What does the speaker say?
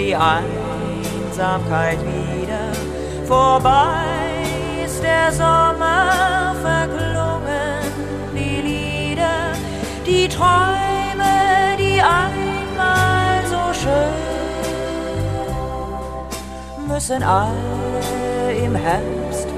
die Einsamkeit wieder. Vorbei ist der Sommer, verklungen die Lieder, die Träume, die einmal so schön, müssen alle im Herbst